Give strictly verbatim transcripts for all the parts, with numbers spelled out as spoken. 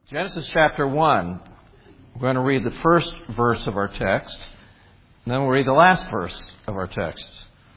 Genesis chapter one. We're going to read the first verse of our text, and then we'll read the last verse of our text.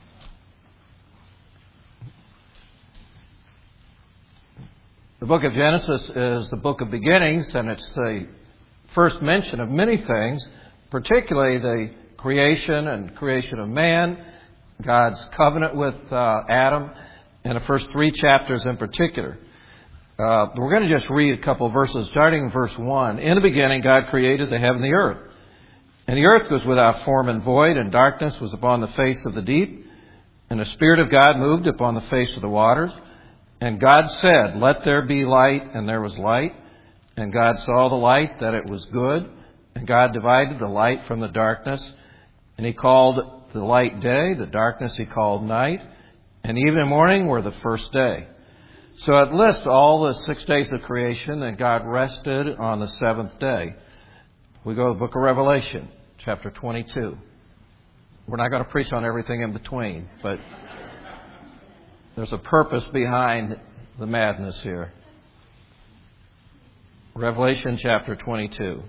The book of Genesis is the book of beginnings, and it's the first mention of many things, particularly the creation and creation of man, God's covenant with uh, Adam, and the first three chapters in particular. Uh, we're going to just read a couple of verses, starting in verse one. In the beginning, God created the heaven and the earth. And the earth was without form and void, and darkness was upon the face of the deep. And the Spirit of God moved upon the face of the waters. And God said, "Let there be light," and there was light. And God saw the light, that it was good. And God divided the light from the darkness. And He called the light day, the darkness He called night. And evening and morning were the first day. So it lists all the six days of creation, and God rested on the seventh day. We go to the book of Revelation, chapter twenty-two. We're not going to preach on everything in between, but there's a purpose behind the madness here. Revelation chapter twenty-two.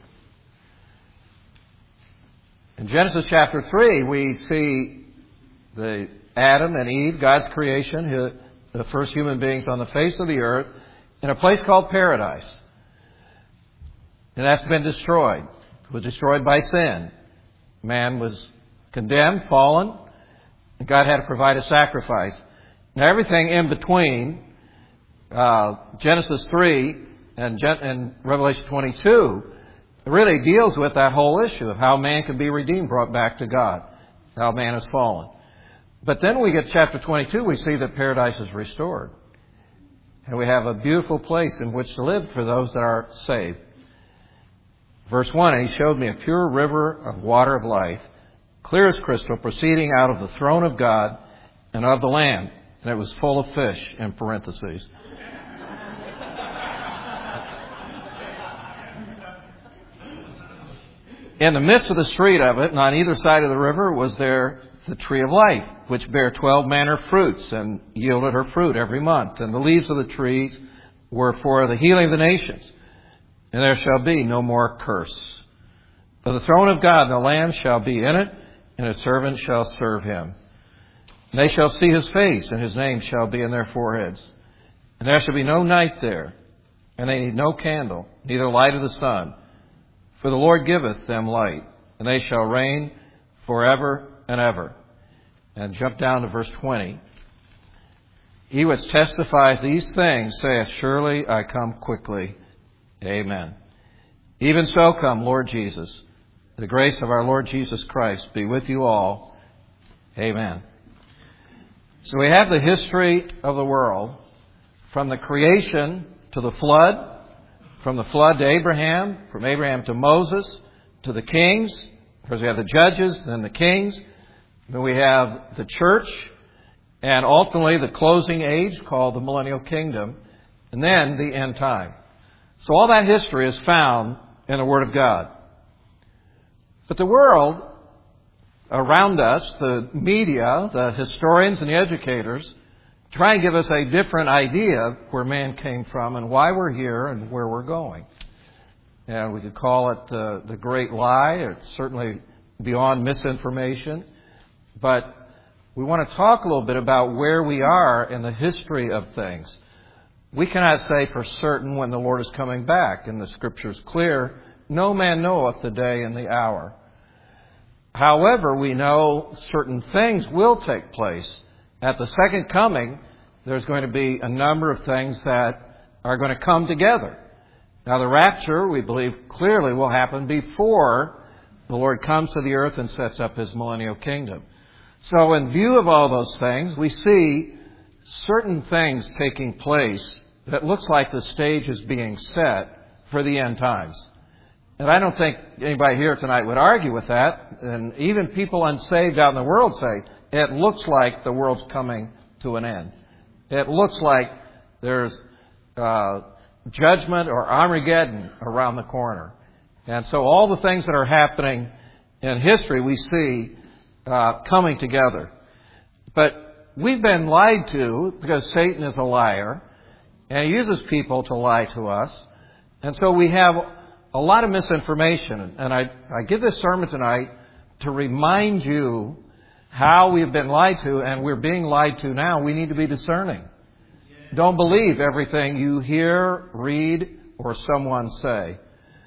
In Genesis chapter three, we see the Adam and Eve, God's creation, who the first human beings on the face of the earth, in a place called paradise. And that's been destroyed. It was destroyed by sin. Man was condemned, fallen, and God had to provide a sacrifice. Now everything in between uh, Genesis three and, Gen- and Revelation twenty-two really deals with that whole issue of how man can be redeemed, brought back to God, how man has fallen. But then we get to chapter twenty-two, we see that paradise is restored. And we have a beautiful place in which to live for those that are saved. Verse one, "And He showed me a pure river of water of life, clear as crystal, proceeding out of the throne of God and of the Lamb. And it was full of fish," in parentheses. "In the midst of the street of it, and on either side of the river, was there the tree of life, which bare twelve manner fruits, and yielded her fruit every month. And the leaves of the trees were for the healing of the nations. And there shall be no more curse. For the throne of God and the Lamb shall be in it, and His servants shall serve Him. And they shall see His face, and His name shall be in their foreheads. And there shall be no night there, and they need no candle, neither light of the sun. For the Lord giveth them light, and they shall reign forever and ever." And jump down to verse twenty. "He which testifieth these things saith, Surely I come quickly. Amen. Even so come, Lord Jesus. The grace of our Lord Jesus Christ be with you all. Amen." So we have the history of the world, from the creation to the flood, from the flood to Abraham, from Abraham to Moses, to the kings, because we have the judges, then the kings. Then we have the church, and ultimately the closing age called the millennial kingdom, and then the end time. So all that history is found in the Word of God. But the world around us, the media, the historians and the educators, try and give us a different idea of where man came from and why we're here and where we're going. And we could call it the, the great lie. It's certainly beyond misinformation. But we want to talk a little bit about where we are in the history of things. We cannot say for certain when the Lord is coming back, and the Scripture is clear, "No man knoweth the day and the hour." However, we know certain things will take place. At the second coming, there's going to be a number of things that are going to come together. Now, the rapture, we believe, clearly will happen before the Lord comes to the earth and sets up His millennial kingdom. So in view of all those things, we see certain things taking place that looks like the stage is being set for the end times. And I don't think anybody here tonight would argue with that. And even people unsaved out in the world say, it looks like the world's coming to an end. It looks like there's uh, judgment or Armageddon around the corner. And so all the things that are happening in history we see uh, coming together. But we've been lied to because Satan is a liar, and he uses people to lie to us. And so we have a lot of misinformation. And I, I give this sermon tonight to remind you how we've been lied to, and we're being lied to now. We need to be discerning. Don't believe everything you hear, read, or someone say.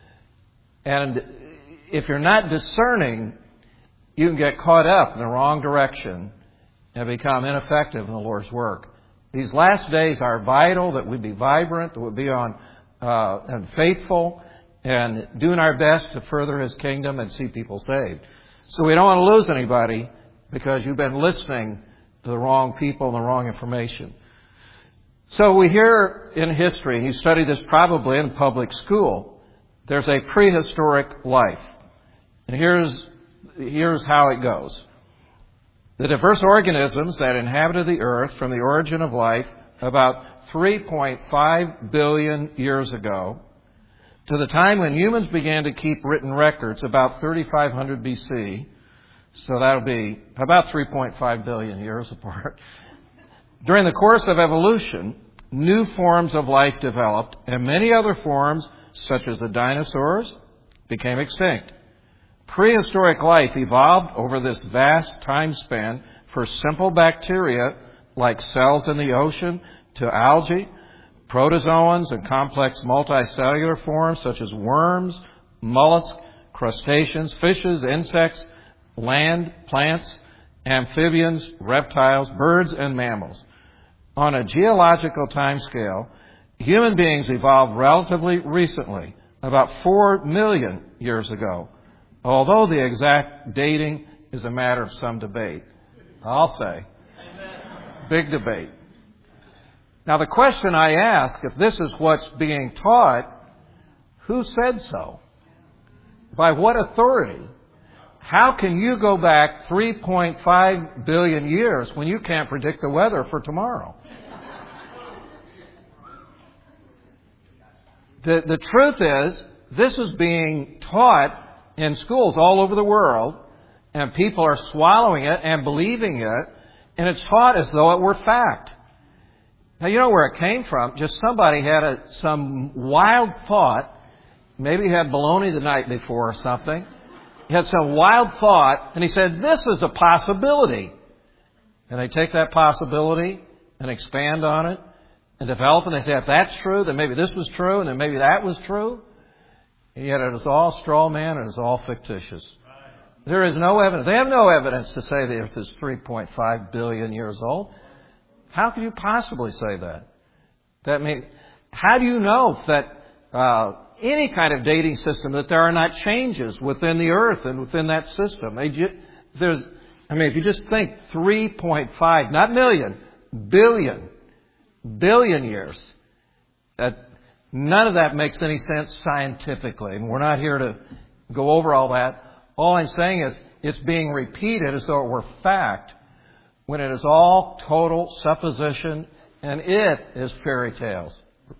And if you're not discerning, you can get caught up in the wrong direction and become ineffective in the Lord's work. These last days are vital that we be vibrant, that we be on uh, and faithful, and doing our best to further His kingdom and see people saved. So we don't want to lose anybody because you've been listening to the wrong people and the wrong information. So we hear in history, and you study this probably in public school, there's a prehistoric life. And here's, here's how it goes. The diverse organisms that inhabited the earth from the origin of life about three point five billion years ago to the time when humans began to keep written records about thirty-five hundred B C, so that'll be about three point five billion years apart. During the course of evolution, new forms of life developed, and many other forms, such as the dinosaurs, became extinct. Prehistoric life evolved over this vast time span for simple bacteria like cells in the ocean to algae, protozoans, and complex multicellular forms such as worms, mollusks, crustaceans, fishes, insects, land, plants, amphibians, reptiles, birds, and mammals. On a geological timescale, human beings evolved relatively recently, about four million years ago, although the exact dating is a matter of some debate. I'll say. Big debate. Now, the question I ask, if this is what's being taught, who said so? By what authority? How can you go back three point five billion years when you can't predict the weather for tomorrow? The, the truth is, this is being taught in schools all over the world, and people are swallowing it and believing it, and it's taught as though it were fact. Now, you know where it came from. Just somebody had a, some wild thought. Maybe he had bologna the night before or something. He had some wild thought, and he said, this is a possibility. And they take that possibility and expand on it and develop it. And they say, if that's true, then maybe this was true, and then maybe that was true. And yet it is all straw man and it is all fictitious. There is no evidence. They have no evidence to say the earth is three point five billion years old. How could you possibly say that? That mean, how do you know that uh, any kind of dating system, that there are not changes within the earth and within that system? They ju- there's, I mean, if you just think three point five, not million, billion, billion years, that none of that makes any sense scientifically. And we're not here to go over all that. All I'm saying is it's being repeated as though it were fact, when it is all total supposition, and it is fairy tales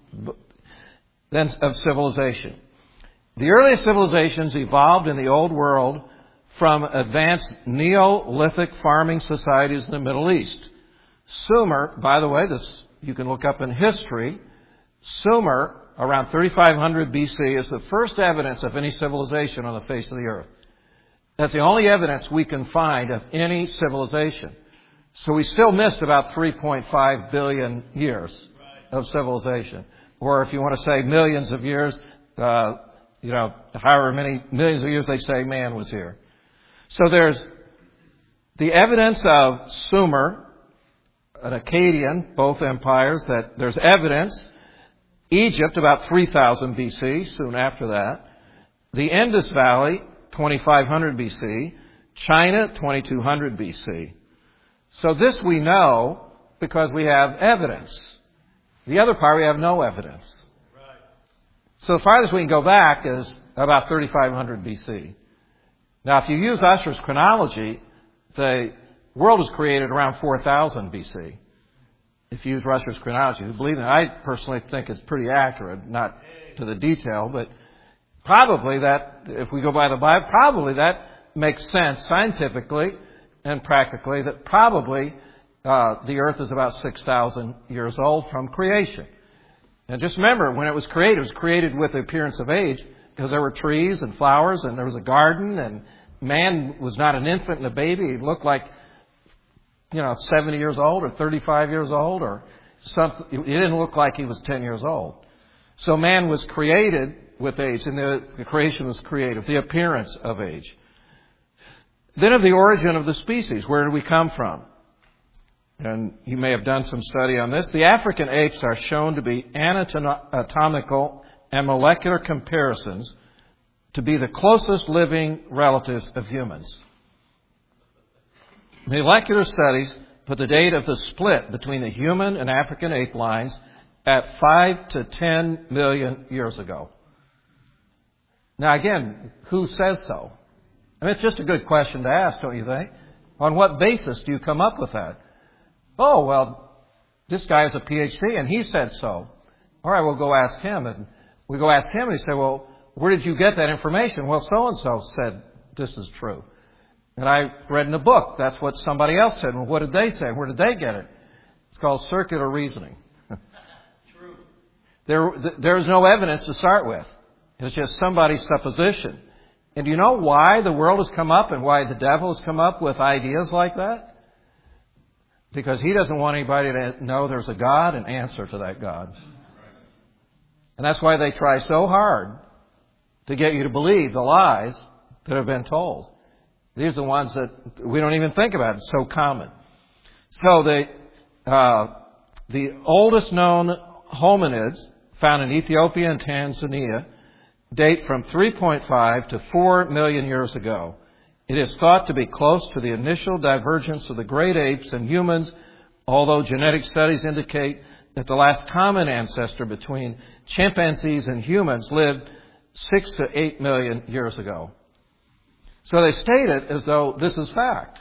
then of civilization. The earliest civilizations evolved in the old world from advanced Neolithic farming societies in the Middle East. Sumer, by the way, this you can look up in history. Sumer, around thirty-five hundred B C, is the first evidence of any civilization on the face of the earth. That's the only evidence we can find of any civilization. So we still missed about three point five billion years of civilization. Or if you want to say millions of years, uh, you know, however many millions of years they say man was here. So there's the evidence of Sumer, an Akkadian, both empires, that there's evidence. Egypt, about three thousand B C, soon after that. The Indus Valley, twenty-five hundred B C. China, twenty-two hundred B C. So this we know because we have evidence. The other part, we have no evidence. Right. So the farthest we can go back is about thirty-five hundred B C. Now, if you use Ussher's chronology, the world was created around four thousand B C. If you use Ussher's chronology. Believe me, I personally think it's pretty accurate, not to the detail, but probably that, if we go by the Bible, probably that makes sense scientifically and practically, that probably uh, the earth is about six thousand years old from creation. And just remember, when it was created, it was created with the appearance of age because there were trees and flowers and there was a garden, and man was not an infant and a baby. He looked like, you know, seventy years old or thirty-five years old or something. He didn't look like he was ten years old. So man was created with age, and the, the creation was created with the appearance of age. Then of the origin of the species, where did we come from? And you may have done some study on this. The African apes are shown to be anatomical and molecular comparisons to be the closest living relatives of humans. Molecular studies put the date of the split between the human and African ape lines at five to ten million years ago. Now again, who says so? I mean, it's just a good question to ask, don't you think? On what basis do you come up with that? Oh, well, this guy has a P H D and he said so. All right, we'll go ask him. And we go ask him and he said, well, where did you get that information? Well, so-and-so said this is true. And I read in a book, that's what somebody else said. Well, what did they say? Where did they get it? It's called circular reasoning. True. There, there's no evidence to start with. It's just somebody's supposition. And do you know why the world has come up and why the devil has come up with ideas like that? Because he doesn't want anybody to know there's a God and answer to that God. And that's why they try so hard to get you to believe the lies that have been told. These are the ones that we don't even think about. It's so common. So the uh, the oldest known hominids found in Ethiopia and Tanzania date from three point five to four million years ago. It is thought to be close to the initial divergence of the great apes and humans, although genetic studies indicate that the last common ancestor between chimpanzees and humans lived six to eight million years ago. So they state it as though this is fact.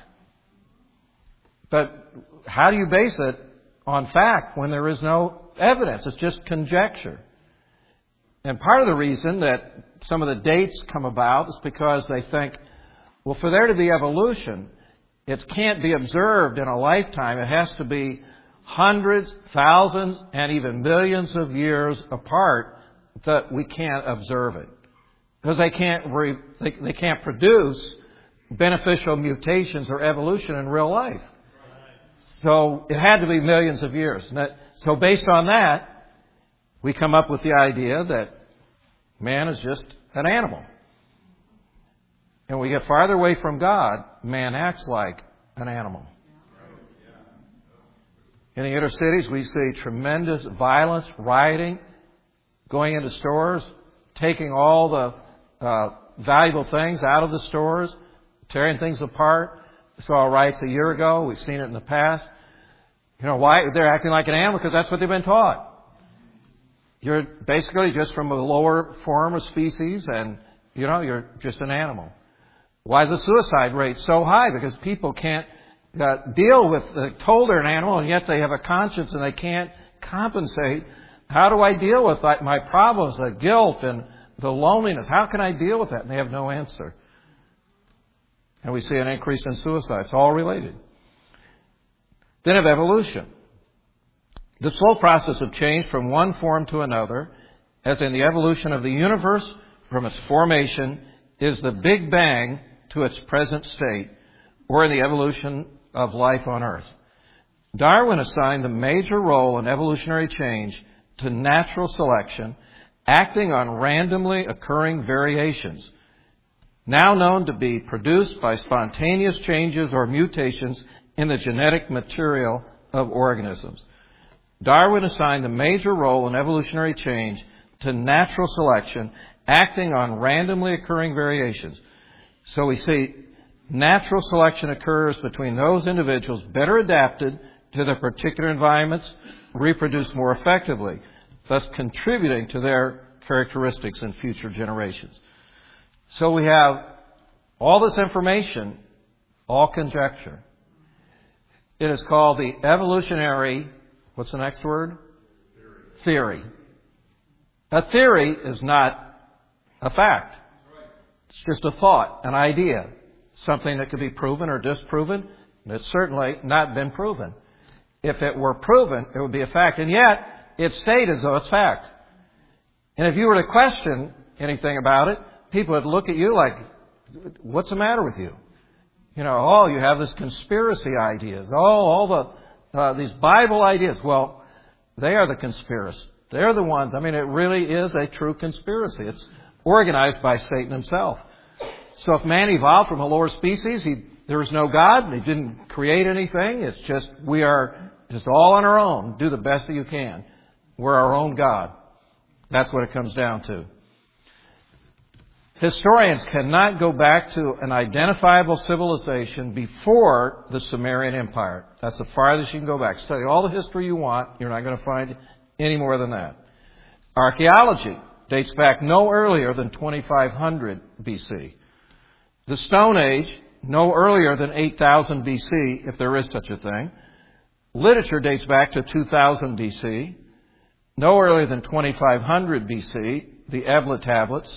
But how do you base it on fact when there is no evidence? It's just conjecture. And part of the reason that some of the dates come about is because they think, well, for there to be evolution, it can't be observed in a lifetime. It has to be hundreds, thousands, and even millions of years apart that we can't observe it. Because they can't re, they, they can't produce beneficial mutations or evolution in real life. So it had to be millions of years. And that, so based on that, we come up with the idea that man is just an animal. And we get farther away from God, man acts like an animal. In the inner cities, we see tremendous violence, rioting, going into stores, taking all the uh, valuable things out of the stores, tearing things apart. We saw riots a year ago. We've seen it in the past. You know why? They're acting like an animal because that's what they've been taught. You're basically just from a lower form of species and, you know, you're just an animal. Why is the suicide rate so high? Because people can't uh, deal with, they're told they're an animal and yet they have a conscience and they can't compensate. How do I deal with like, my problems, the guilt and the loneliness? How can I deal with that? And they have no answer. And we see an increase in suicide. It's all related. Then of evolution. The slow process of change from one form to another, as in the evolution of the universe from its formation, is the Big Bang to its present state, or in the evolution of life on Earth. Darwin assigned the major role in evolutionary change to natural selection, acting on randomly occurring variations, now known to be produced by spontaneous changes or mutations in the genetic material of organisms. Darwin assigned the major role in evolutionary change to natural selection, acting on randomly occurring variations. So we see natural selection occurs between those individuals better adapted to their particular environments, reproduce more effectively, thus contributing to their characteristics in future generations. So we have all this information, all conjecture. It is called the evolutionary, what's the next word? Theory. Theory. A theory is not a fact. It's just a thought, an idea, something that could be proven or disproven. And it's certainly not been proven. If it were proven, it would be a fact. And yet, It's stated as though it's fact. And if you were to question anything about it, people would look at you like, what's the matter with you? You know, oh, you have this conspiracy ideas. Oh, all the uh, these Bible ideas. Well, they are the conspiracists. They're the ones. I mean, it really is a true conspiracy. It's organized by Satan himself. So if man evolved from a lower species, he, there was no God. He didn't create anything. It's just we are just all on our own. Do the best that you can. We're our own God. That's what it comes down to. Historians cannot go back to an identifiable civilization before the Sumerian Empire. That's the farthest you can go back. Study all the history you want. You're not going to find any more than that. Archaeology dates back no earlier than twenty-five hundred B C. The Stone Age, no earlier than eight thousand B C, if there is such a thing. Literature dates back to two thousand B C. No earlier than twenty-five hundred B C, the Ebla tablets.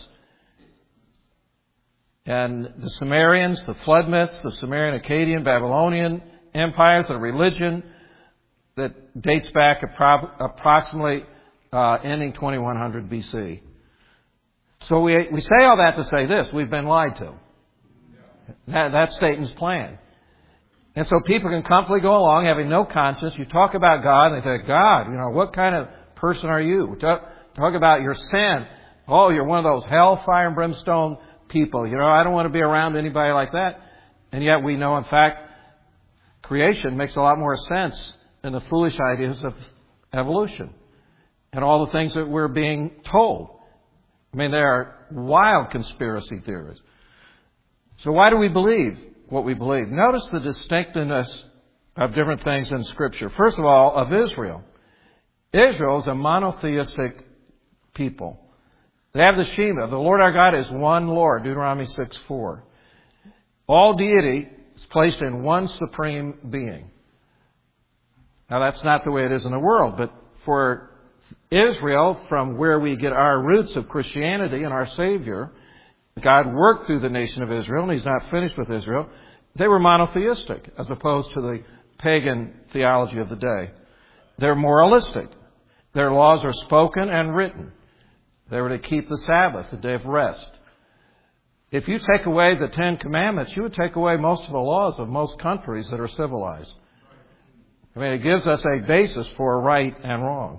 And the Sumerians, the flood myths, the Sumerian, Akkadian, Babylonian empires, the religion that dates back appro- approximately uh, ending twenty-one hundred B C. So we we say all that to say this: we've been lied to. That, that's Satan's plan. And so people can comfortably go along having no conscience. You talk about God, and they think, God, you know, what kind of person are you? Talk, talk about your sin. Oh, you're one of those hellfire and brimstone people. You know, I don't want to be around anybody like that. And yet we know, in fact, creation makes a lot more sense than the foolish ideas of evolution and all the things that we're being told. I mean, there are wild conspiracy theories. So why do we believe what we believe? Notice the distinctiveness of different things in Scripture. First of all, of Israel. Israel is a monotheistic people. They have the Shema. The Lord our God is one Lord, Deuteronomy six four. All deity is placed in one supreme being. Now, that's not the way it is in the world, but for Israel, from where we get our roots of Christianity and our Savior, God worked through the nation of Israel, and He's not finished with Israel. They were monotheistic, as opposed to the pagan theology of the day. They're moralistic. Their laws are spoken and written. They were to keep the Sabbath, the day of rest. If you take away the Ten Commandments, you would take away most of the laws of most countries that are civilized. I mean, it gives us a basis for right and wrong.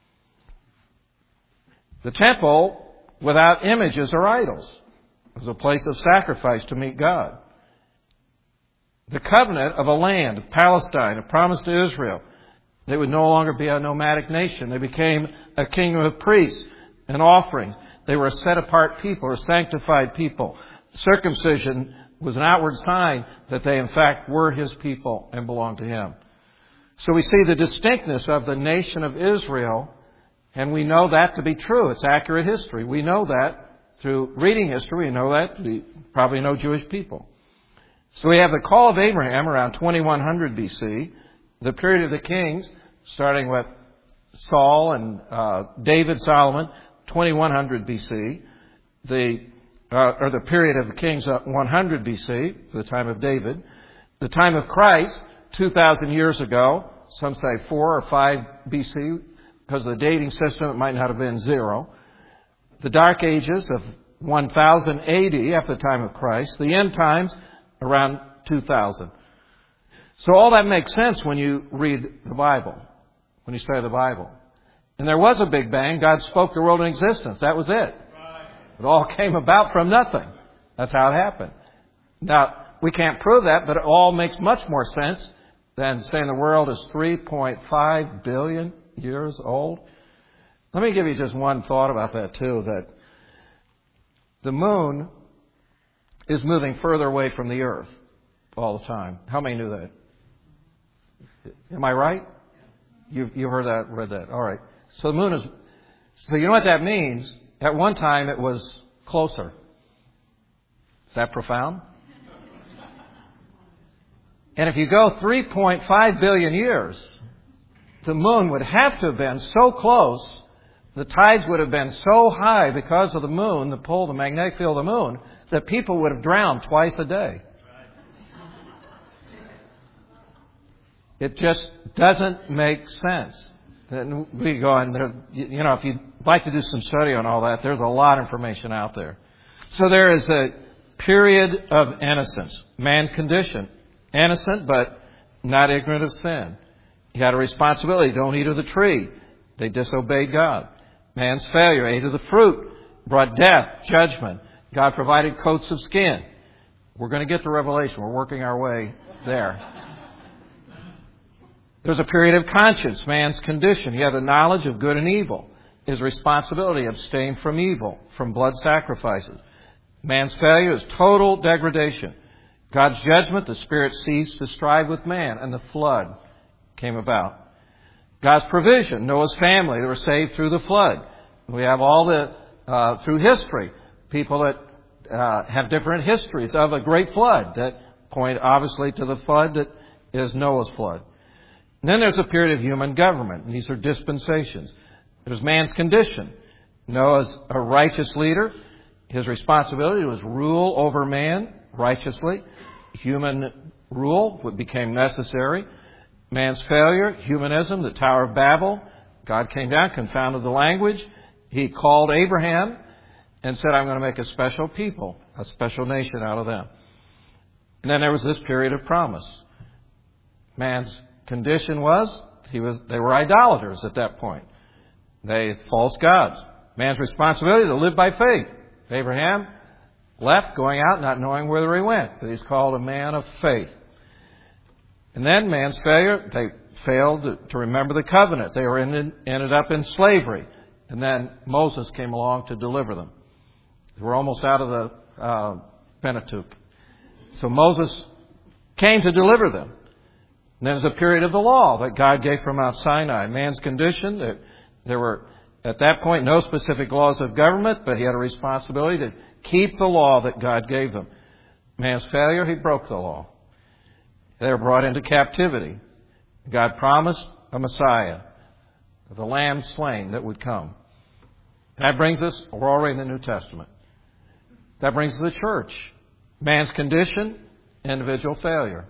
The temple, without images or idols, was a place of sacrifice to meet God. The covenant of a land, Palestine, a promise to Israel. They would no longer be a nomadic nation. They became a kingdom of priests and offerings. They were a set-apart people, or sanctified people. Circumcision was an outward sign that they, in fact, were His people and belonged to Him. So we see the distinctness of the nation of Israel, and we know that to be true. It's accurate history. We know that through reading history. We know that. We probably know Jewish people. So we have the call of Abraham around twenty-one hundred B C, the period of the kings, starting with Saul and uh, David, Solomon, twenty-one hundred B C, the uh, or the period of the kings, uh, one hundred B C, the time of David, the time of Christ, two thousand years ago. Some say four or five B C, because of the dating system, it might not have been zero. The Dark Ages of one thousand A D, after the time of Christ. The end times, around two thousand. So all that makes sense when you read the Bible, when you study the Bible. And there was a Big Bang. God spoke the world in existence. That was it. It all came about from nothing. That's how it happened. Now, we can't prove that, but it all makes much more sense than saying the world is three point five billion years old. Let me give you just one thought about that, too, that the moon is moving further away from the earth all the time. How many knew that? Am I right? You've, you've heard that, read that. All right. So the moon is, so you know what that means? At one time it was closer. Is that profound? And if you go three point five billion years, the moon would have to have been so close, the tides would have been so high because of the moon, the pull, the magnetic field of the moon, that people would have drowned twice a day. It just doesn't make sense. And we go and there, you know, if you'd like to do some study on all that, there's a lot of information out there. So there is a period of innocence. Man's condition, innocent but not ignorant of sin. He had a responsibility. Don't eat of the tree. They disobeyed God. Man's failure, ate of the fruit, brought death, judgment. God provided coats of skin. We're going to get to Revelation. We're working our way there. There's a period of conscience, man's condition. He had the knowledge of good and evil. His responsibility, abstain from evil, from blood sacrifices. Man's failure is total degradation. God's judgment, the Spirit ceased to strive with man, and the flood came about. God's provision, Noah's family, they were saved through the flood. We have all the, uh, through history, people that uh, have different histories of a great flood that point obviously to the flood that is Noah's flood. And then there's a period of human government, and these are dispensations. There's man's condition. Noah's a righteous leader. His responsibility was rule over man righteously. Human rule became necessary. Man's failure, humanism, the Tower of Babel. God came down, confounded the language. He called Abraham and said, I'm going to make a special people, a special nation out of them. And then there was this period of promise. Man's condition was, he was they were idolaters at that point. They had false gods. Man's responsibility to live by faith. Abraham left, going out, not knowing whither he went. But he's called a man of faith. And then man's failure, they failed to, to remember the covenant. They were in, ended up in slavery. And then Moses came along to deliver them. They were almost out of the uh, Pentateuch. So Moses came to deliver them. And there's a period of the law that God gave from Mount Sinai. Man's condition, there, there were at that point no specific laws of government, but he had a responsibility to keep the law that God gave them. Man's failure, he broke the law. They were brought into captivity. God promised a Messiah, the Lamb slain that would come. And that brings us, we're already in the New Testament. That brings us to the church. Man's condition, individual failure.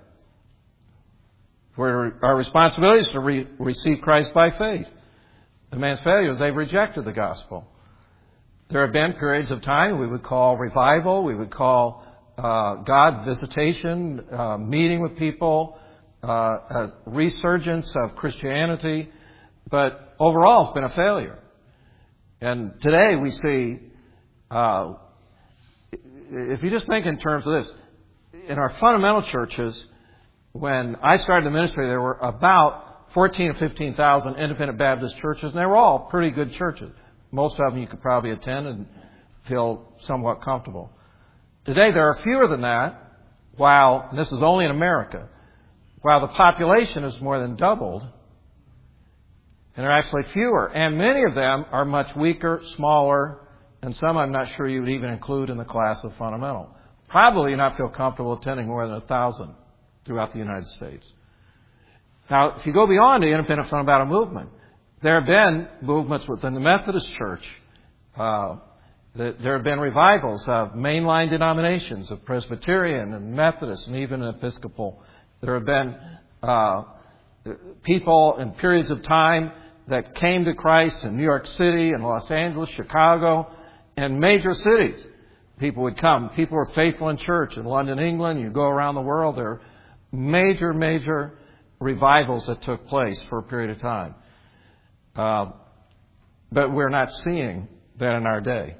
Where our responsibility is to re- receive Christ by faith. The man's failure is they've rejected the gospel. There have been periods of time we would call revival, we would call uh, God visitation, uh, meeting with people, uh, a resurgence of Christianity, but overall it's been a failure. And today we see, uh, if you just think in terms of this, in our fundamental churches, when I started the ministry, there were about fourteen or fifteen thousand independent Baptist churches, and they were all pretty good churches. Most of them you could probably attend and feel somewhat comfortable. Today there are fewer than that, while, and this is only in America, while the population has more than doubled, and there are actually fewer. And many of them are much weaker, smaller, and some I'm not sure you would even include in the class of fundamental. Probably you not feel comfortable attending more than a thousand throughout the United States. Now, if you go beyond the independent fundamental movement, there have been movements within the Methodist Church. Uh, there have been revivals of mainline denominations, of Presbyterian and Methodist and even Episcopal. There have been uh, people in periods of time that came to Christ in New York City and Los Angeles, Chicago, and major cities. People would come. People were faithful in church in London, England. You go around the world, there are major, major revivals that took place for a period of time. Uh, but we're not seeing that in our day.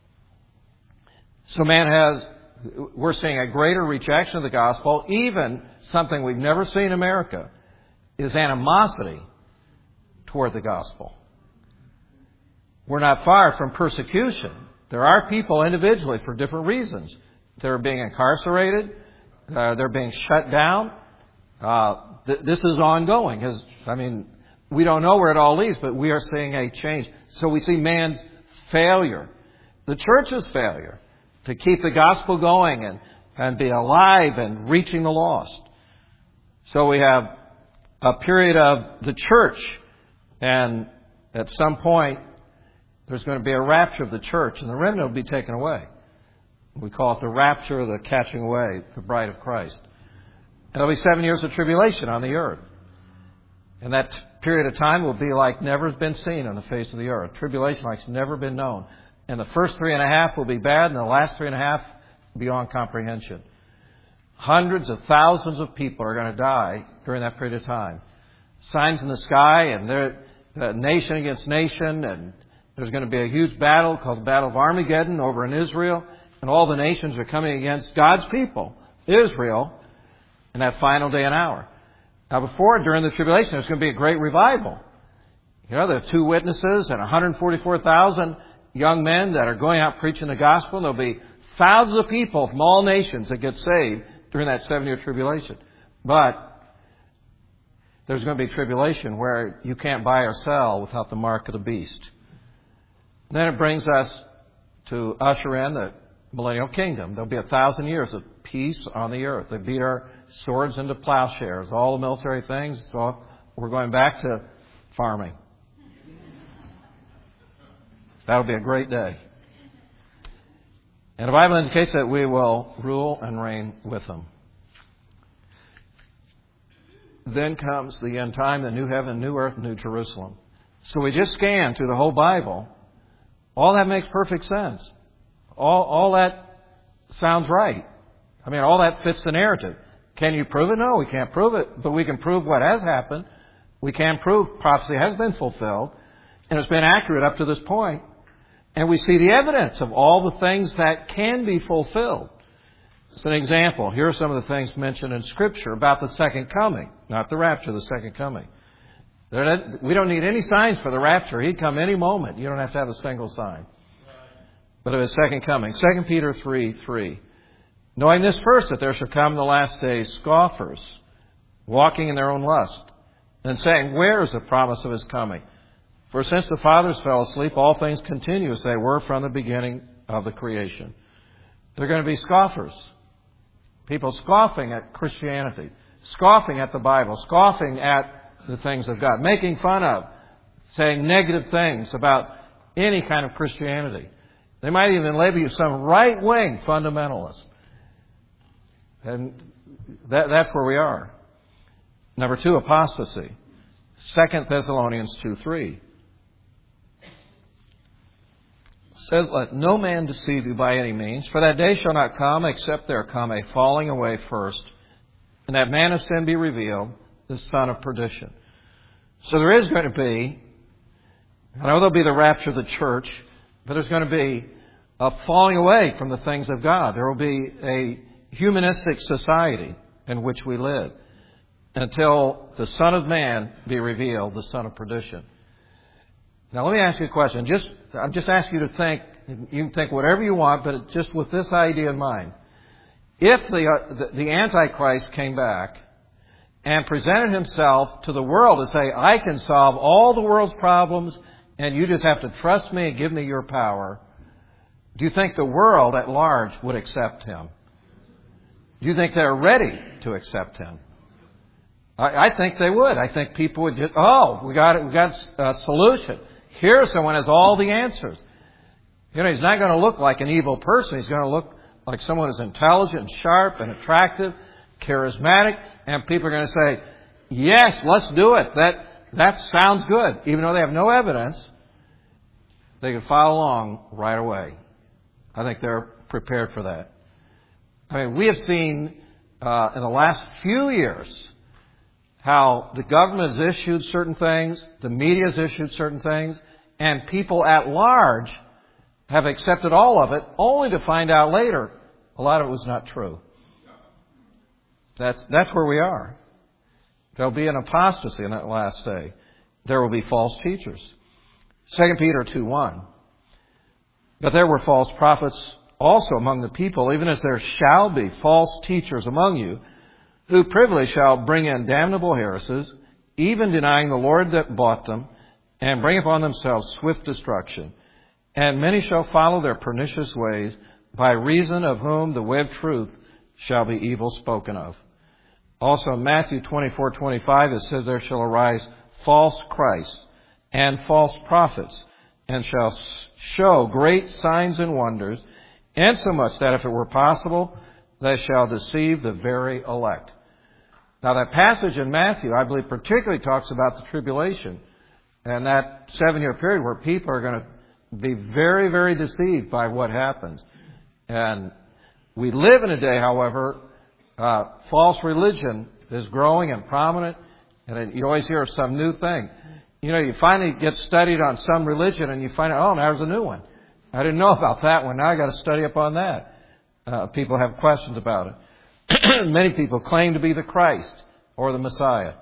So man has, we're seeing a greater rejection of the gospel. Even something we've never seen in America is animosity toward the gospel. We're not far from persecution. There are people individually for different reasons. They're being incarcerated. Uh, they're being shut down. Uh, th- this is ongoing. As, I mean, we don't know where it all leads, but we are seeing a change. So we see man's failure, the church's failure to keep the gospel going and, and be alive and reaching the lost. So we have a period of the church, and at some point there's going to be a rapture of the church, and the remnant will be taken away. We call it the rapture, the catching away, the bride of Christ. And there'll be seven years of tribulation on the earth. And that period of time will be like never has been seen on the face of the earth. Tribulation like it's never been known. And the first three and a half will be bad, and the last three and a half beyond comprehension. Hundreds of thousands of people are going to die during that period of time. Signs in the sky, and they're uh, nation against nation, and there's going to be a huge battle called the Battle of Armageddon over in Israel, and all the nations are coming against God's people, Israel, in that final day and hour. Now, before, during the tribulation, there's going to be a great revival. You know, there's two witnesses and one hundred forty-four thousand young men that are going out preaching the gospel. And there'll be thousands of people from all nations that get saved during that seven-year tribulation. But there's going to be tribulation where you can't buy or sell without the mark of the beast. And then it brings us to usher in the millennial kingdom. There'll be a thousand years of peace on the earth. They beat our swords into plowshares, all the military things. So we're going back to farming. That'll be a great day. And the Bible indicates that we will rule and reign with Him. Then comes the end time, the new heaven, new earth, new Jerusalem. So we just scan through the whole Bible. All that makes perfect sense. All, all that sounds right. I mean, all that fits the narrative. Can you prove it? No, we can't prove it. But we can prove what has happened. We can prove prophecy has been fulfilled. And it's been accurate up to this point. And we see the evidence of all the things that can be fulfilled. As an example, here are some of the things mentioned in Scripture about the second coming. Not the rapture, the second coming. We don't need any signs for the rapture. He'd come any moment. You don't have to have a single sign. But of His second coming. Second Peter three three. Knowing this first, that there shall come in the last days scoffers, walking in their own lust, and saying, where is the promise of His coming? For since the fathers fell asleep, all things continue as they were from the beginning of the creation. They're going to be scoffers. People scoffing at Christianity, scoffing at the Bible, scoffing at the things of God, making fun of, saying negative things about any kind of Christianity. They might even label you some right-wing fundamentalist. And that, that's where we are. Number two, apostasy. Second Thessalonians two three. Says, let no man deceive you by any means, for that day shall not come except there come a falling away first, and that man of sin be revealed, the son of perdition. So there is going to be, I know there'll be the rapture of the church, but there's going to be a falling away from the things of God. There will be a humanistic society in which we live until the Son of Man be revealed, the son of perdition. Now, let me ask you a question. Just, I'm just asking you to think. You can think whatever you want, but just with this idea in mind. If the, uh, the, the Antichrist came back and presented himself to the world to say, I can solve all the world's problems and you just have to trust me and give me your power, do you think the world at large would accept him? Do you think they're ready to accept him? I, I think they would. I think people would just, oh, we got it. We got a solution. Here's someone who has all the answers. You know, he's not going to look like an evil person. He's going to look like someone who's intelligent, and sharp, and attractive, charismatic, and people are going to say, yes, let's do it. That that sounds good. Even though they have no evidence, they can follow along right away. I think they're prepared for that. I mean, we have seen uh, in the last few years how the government has issued certain things, the media has issued certain things, and people at large have accepted all of it, only to find out later a lot of it was not true. That's that's where we are. There'll be an apostasy in that last day. There will be false teachers. Second Peter two one. But there were false prophets also among the people, even as there shall be false teachers among you, who privily shall bring in damnable heresies, even denying the Lord that bought them, and bring upon themselves swift destruction. And many shall follow their pernicious ways, by reason of whom the way of truth shall be evil spoken of. Also in Matthew twenty-four twenty-five, it says, there shall arise false Christs and false prophets, and shall show great signs and wonders, insomuch that if it were possible, they shall deceive the very elect. Now that passage in Matthew, I believe, particularly talks about the tribulation and that seven-year period where people are going to be very, very deceived by what happens. And we live in a day, however, uh, false religion is growing and prominent, and you always hear of some new thing. You know, you finally get studied on some religion and you find out, oh, now there's a new one. I didn't know about that one. Now I got to study up on that. Uh, people have questions about it. Many people claim to be the Christ or the Messiah.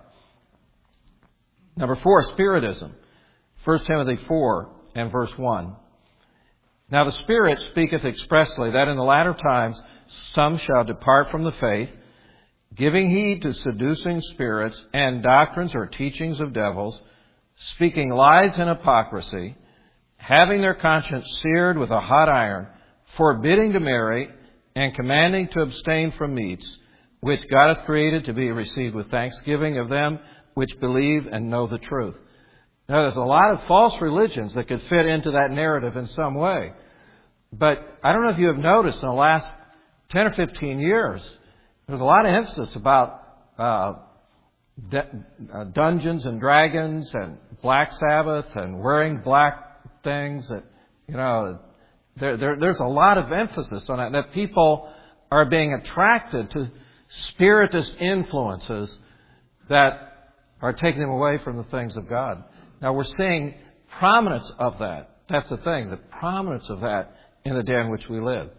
Number four, Spiritism. First Timothy four and verse one. Now the Spirit speaketh expressly that in the latter times some shall depart from the faith, giving heed to seducing spirits and doctrines or teachings of devils, speaking lies and hypocrisy, having their conscience seared with a hot iron, forbidding to marry, and commanding to abstain from meats, which God hath created to be received with thanksgiving of them which believe and know the truth. Now, there's a lot of false religions that could fit into that narrative in some way. But I don't know if you have noticed in the last ten or fifteen years, there's a lot of emphasis about uh, d- uh, Dungeons and Dragons and Black Sabbath and wearing black things. That, you know, There, there, there's a lot of emphasis on that, that people are being attracted to spiritist influences that are taking them away from the things of God. Now, we're seeing prominence of that. That's the thing, the prominence of that in the day in which we live.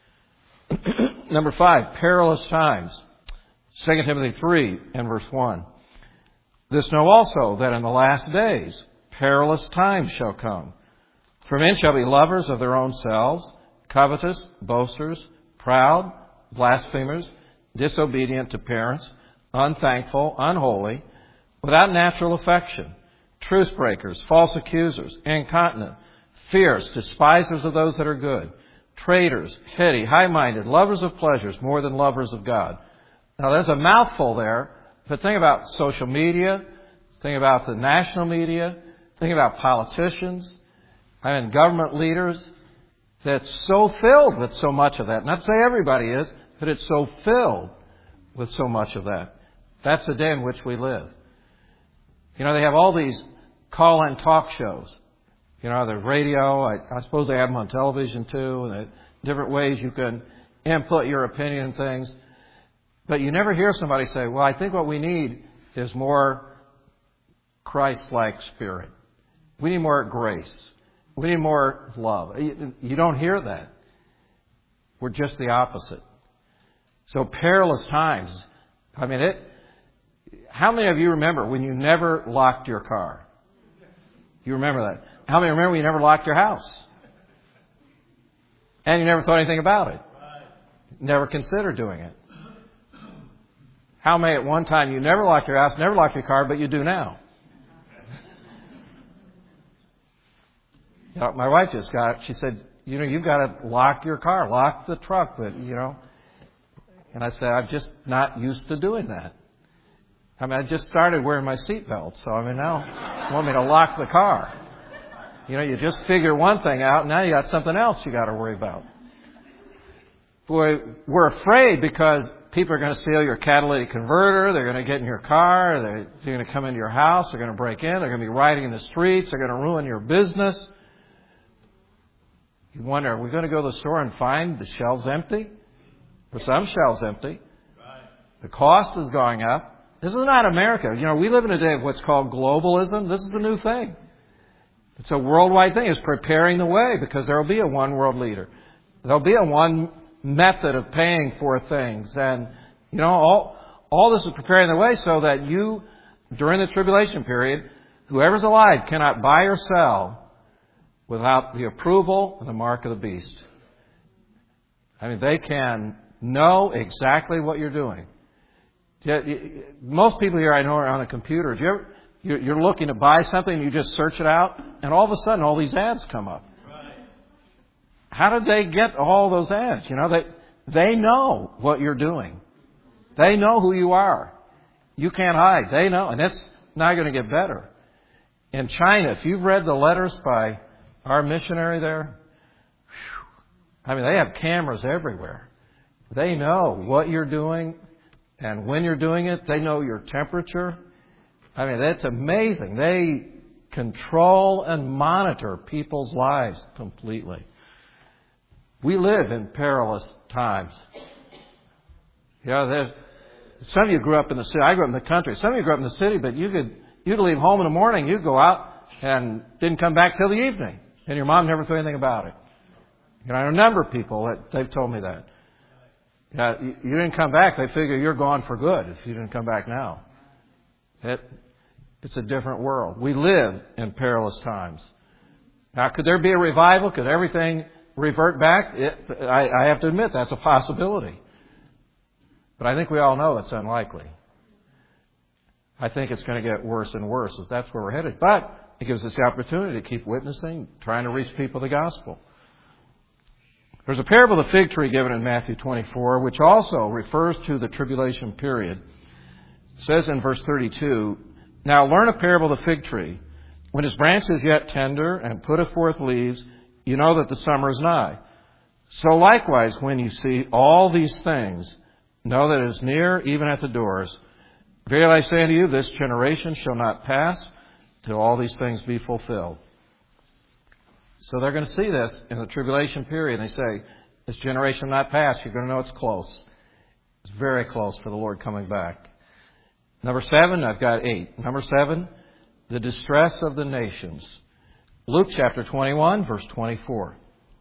Number five, perilous times. Second Timothy three and verse one. This know also that in the last days perilous times shall come. For men shall be lovers of their own selves, covetous, boasters, proud, blasphemers, disobedient to parents, unthankful, unholy, without natural affection, truce breakers, false accusers, incontinent, fierce, despisers of those that are good, traitors, heady, high-minded, lovers of pleasures more than lovers of God. Now there's a mouthful there, but think about social media, think about the national media, think about politicians, I mean, government leaders, that's so filled with so much of that. Not to say everybody is, but it's so filled with so much of that. That's the day in which we live. You know, they have all these call-in talk shows. You know, the radio, I, I suppose they have them on television too, and different ways you can input your opinion and things. But you never hear somebody say, well, I think what we need is more Christ-like spirit. We need more grace. We need more love. You don't hear that. We're just the opposite. So perilous times. I mean, it. How many of you remember when you never locked your car? You remember that? How many remember when you never locked your house? And you never thought anything about it? Never considered doing it. How many at one time you never locked your house, never locked your car, but you do now? You know, my wife just got, she said, you know, you've got to lock your car, lock the truck, but, you know. And I said, I'm just not used to doing that. I mean, I just started wearing my seatbelt, so I mean, now you want me to lock the car. You know, you just figure one thing out, and now you got something else you got to worry about. Boy, we're afraid because people are going to steal your catalytic converter, they're going to get in your car, they're, they're going to come into your house, they're going to break in, they're going to be riding in the streets, they're going to ruin your business. You wonder, are we going to go to the store and find the shelves empty? Or some shelves empty. The cost is going up. This is not America. You know, we live in a day of what's called globalism. This is the new thing. It's a worldwide thing. It's preparing the way because there will be a one world leader. There will be a one method of paying for things. And, you know, all, all this is preparing the way so that you, during the tribulation period, whoever's alive cannot buy or sell without the approval and the mark of the beast. I mean, they can know exactly what you're doing. Most people here I know are on a computer. Do you ever, you're looking to buy something, you just search it out, and all of a sudden all these ads come up. Right. How did they get all those ads? You know, they they know what you're doing. They know who you are. You can't hide. They know, and it's not going to get better. In China, if you've read the letters by our missionary there, whew, I mean, they have cameras everywhere. They know what you're doing. And when you're doing it, they know your temperature. I mean, that's amazing. They control and monitor people's lives completely. We live in perilous times. You know, there's, some of you grew up in the city. I grew up in the country. Some of you grew up in the city, but you could, you'd leave home in the morning, you'd go out and didn't come back till the evening. And your mom never thought anything about it. And I know a number of people that they've told me that. Yeah, you, you didn't come back, they figure you're gone for good if you didn't come back now. It, it's a different world. We live in perilous times. Now, could there be a revival? Could everything revert back? It, I, I have to admit that's a possibility. But I think we all know it's unlikely. I think it's going to get worse and worse as that's where we're headed. But it gives us the opportunity to keep witnessing, trying to reach people the gospel. There's a parable of the fig tree given in Matthew twenty-four, which also refers to the tribulation period. It says in verse thirty-two, "Now learn a parable of the fig tree. When his branch is yet tender and putteth forth leaves, you know that the summer is nigh. So likewise, when you see all these things, know that it is near, even at the doors. Verily I say unto you, this generation shall not pass till all these things be fulfilled." So they're going to see this in the tribulation period. They say, this generation not pass. You're going to know it's close. It's very close for the Lord coming back. Number seven, I've got eight. Number seven, the distress of the nations. Luke chapter twenty-one, verse twenty-four.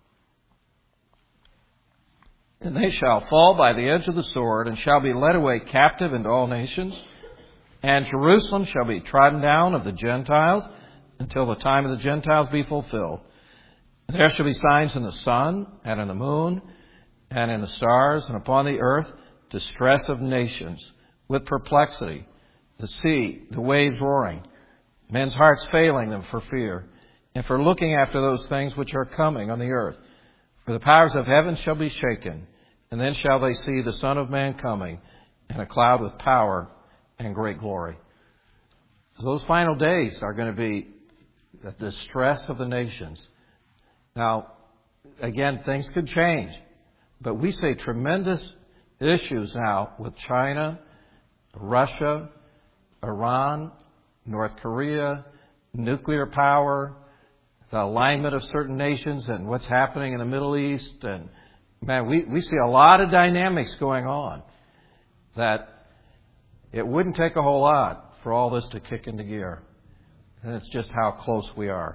"And they shall fall by the edge of the sword, and shall be led away captive into all nations. And Jerusalem shall be trodden down of the Gentiles, until the time of the Gentiles be fulfilled. There shall be signs in the sun, and in the moon, and in the stars, and upon the earth distress of nations, with perplexity, the sea, the waves roaring, men's hearts failing them for fear, and for looking after those things which are coming on the earth. For the powers of heaven shall be shaken, and then shall they see the Son of Man coming in a cloud with power and great glory." So those final days are going to be the distress of the nations. Now, again, things could change, but we see tremendous issues now with China, Russia, Iran, North Korea, nuclear power, the alignment of certain nations and what's happening in the Middle East. And man, we, we see a lot of dynamics going on that it wouldn't take a whole lot for all this to kick into gear. And it's just how close we are.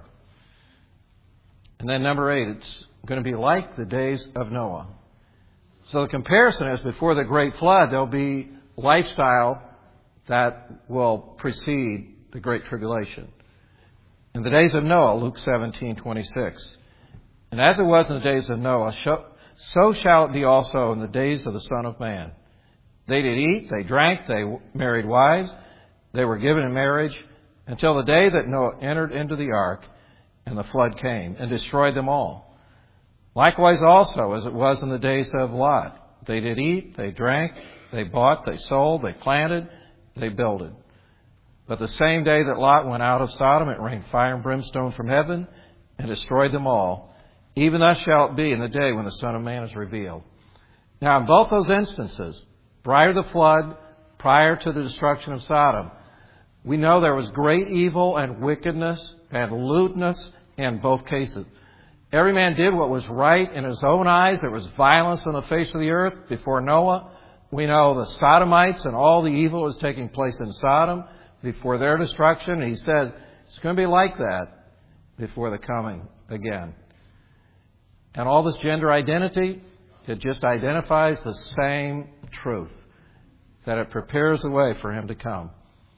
And then number eight, it's going to be like the days of Noah. So the comparison is before the great flood, there'll be lifestyle that will precede the great tribulation. In the days of Noah, Luke seventeen twenty-six. "And as it was in the days of Noah, so shall it be also in the days of the Son of Man. They did eat, they drank, they married wives, they were given in marriage, until the day that Noah entered into the ark, and the flood came, and destroyed them all. Likewise also, as it was in the days of Lot, they did eat, they drank, they bought, they sold, they planted, they builded. But the same day that Lot went out of Sodom, it rained fire and brimstone from heaven, and destroyed them all. Even thus shall it be in the day when the Son of Man is revealed." Now, in both those instances, prior to the flood, prior to the destruction of Sodom, we know there was great evil and wickedness and lewdness in both cases. Every man did what was right in his own eyes. There was violence on the face of the earth before Noah. We know the Sodomites and all the evil was taking place in Sodom before their destruction. He said it's going to be like that before the coming again. And all this gender identity, it just identifies the same truth, that it prepares the way for him to come.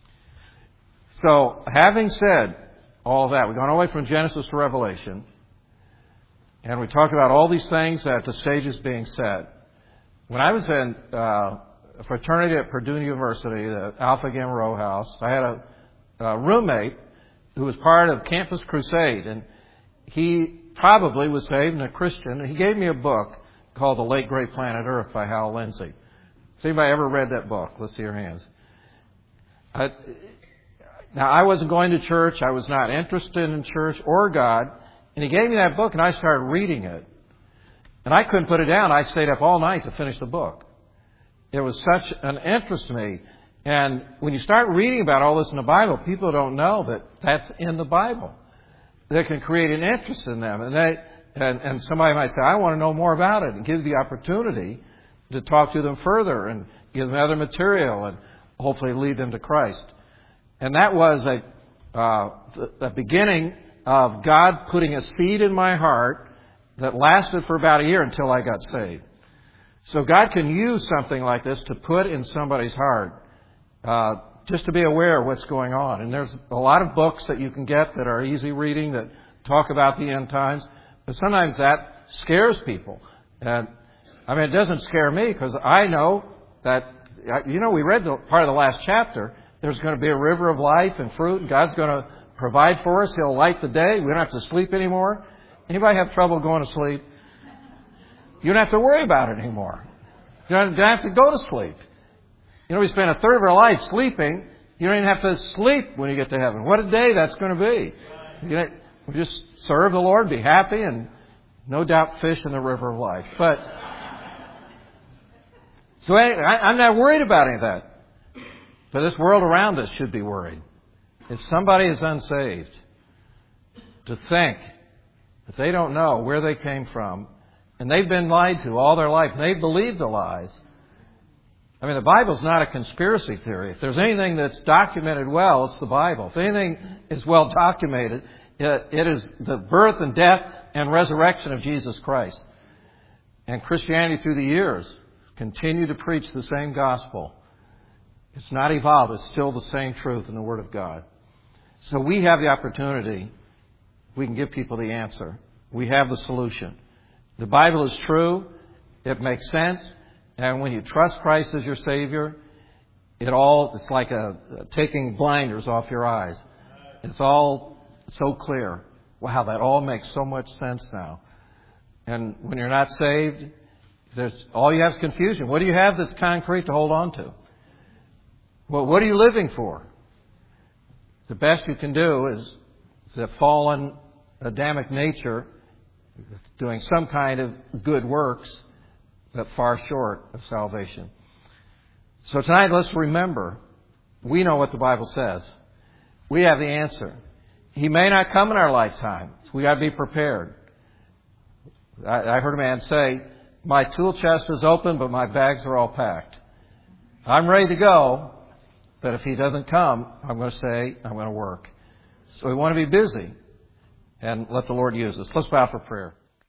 So, having said all that, we've gone away from Genesis to Revelation, and we talked about all these things at the stages being set. When I was in uh, a fraternity at Purdue University, the Alpha Gamma Rho House, I had a, a roommate who was part of Campus Crusade, and he probably was saved and a Christian. And he gave me a book called The Late Great Planet Earth by Hal Lindsey. Has anybody ever read that book? Let's see your hands. I, now, I wasn't going to church. I was not interested in church or God. And he gave me that book, and I started reading it. And I couldn't put it down. I stayed up all night to finish the book. It was such an interest to me. And when you start reading about all this in the Bible, people don't know that that's in the Bible. That can create an interest in them. And they, and, and somebody might say, I want to know more about it, and give the opportunity to talk to them further and give them other material and hopefully lead them to Christ. And that was a, uh, the, the beginning of God putting a seed in my heart that lasted for about a year until I got saved. So God can use something like this to put in somebody's heart, uh, just to be aware of what's going on. And there's a lot of books that you can get that are easy reading that talk about the end times. But sometimes that scares people. And I mean, it doesn't scare me because I know that, you know, we read the part of the last chapter. There's going to be a river of life and fruit, and God's going to provide for us. He'll light the day. We don't have to sleep anymore. Anybody have trouble going to sleep? You don't have to worry about it anymore. You don't have to go to sleep. You know, we spend a third of our life sleeping. You don't even have to sleep when you get to heaven. What a day that's going to be. You know, we just serve the Lord, be happy, and no doubt fish in the river of life. But so anyway, I, I'm not worried about any of that. But this world around us should be worried. If somebody is unsaved, to think that they don't know where they came from, and they've been lied to all their life, and they've believed the lies. I mean, the Bible's not a conspiracy theory. If there's anything that's documented well, it's the Bible. If anything is well documented, it, it is the birth and death and resurrection of Jesus Christ. And Christianity through the years continued to preach the same gospel. It's not evolved. It's still the same truth in the Word of God. So we have the opportunity. We can give people the answer. We have the solution. The Bible is true. It makes sense. And when you trust Christ as your Savior, it all, it's like a, a taking blinders off your eyes. It's all so clear. Wow, that all makes so much sense now. And when you're not saved, there's all you have is confusion. What do you have that's concrete to hold on to? Well, what are you living for? The best you can do is the fallen Adamic nature doing some kind of good works, but far short of salvation. So tonight, let's remember, we know what the Bible says. We have the answer. He may not come in our lifetime, so we got to be prepared. I, I heard a man say, my tool chest is open, but my bags are all packed. I'm ready to go, but if he doesn't come, I'm going to say, I'm going to work. So we want to be busy and let the Lord use us. Let's bow for prayer.